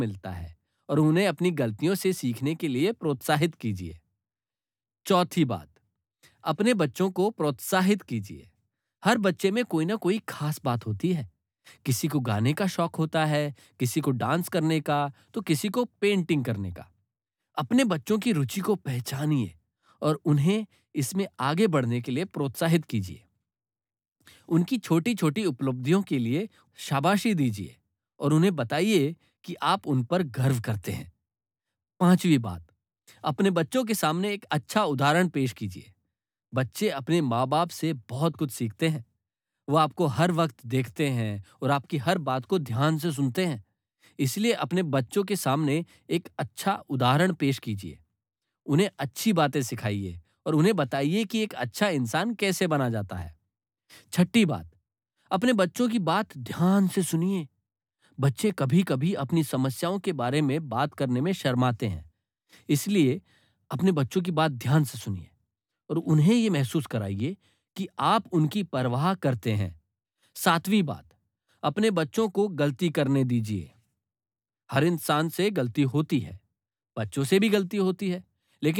मिलता है और उन्हें अपनी गलतियों से सीखने के लिए प्रोत्साहित कीजिए। चौथी बात, अपने बच्चों को प्रोत्साहित कीजिए। हर बच्चे में कोई ना कोई खास बात होती है। किसी को गाने का शौक होता है, किसी को डांस करने का, तो किसी को पेंटिंग करने का। अपने बच्चों की रुचि को पहचानिए और उन्हें इसमें आगे बढ़ने के लिए प्रोत्साहित कीजिए। उनकी छोटी-छोटी उपलब्धियों के लिए शाबाशी दीजिए और उन्हें बताइए कि आप उन पर गर्व करते हैं। पांचवी बात, अपने बच्चों के सामने एक अच्छा उदाहरण पेश कीजिए। बच्चे अपने माँ-बाप से बहुत कुछ सीखते हैं। वो आपको हर वक्त देखते हैं और आपकी हर बात को ध्यान से सुनते हैं। इसलिए अपने बच्चों के सामने एक अच्छा उदाहरण पेश कीजिए। उन्हें अच्छी बातें सिखाइए और उन्हें बताइए कि एक अच्छा इंसान कैसे बना जाता है। छठी बात, अपने बच्चों की बात ध्यान से सुनिए। बच्चे कभी-कभी अपनी समस्याओं के बारे में बात करने में शर्माते हैं। इसलिए अपने बच्चों की बात ध्यान से सुनिए और उन्हें ये महसूस कराइए कि आप उनकी परवाह करते हैं। सातवीं बात, अपने बच्चों को गलती करने दीजिए। हर इंसान से गलती होती है, बच्चों से भी गलती होती है।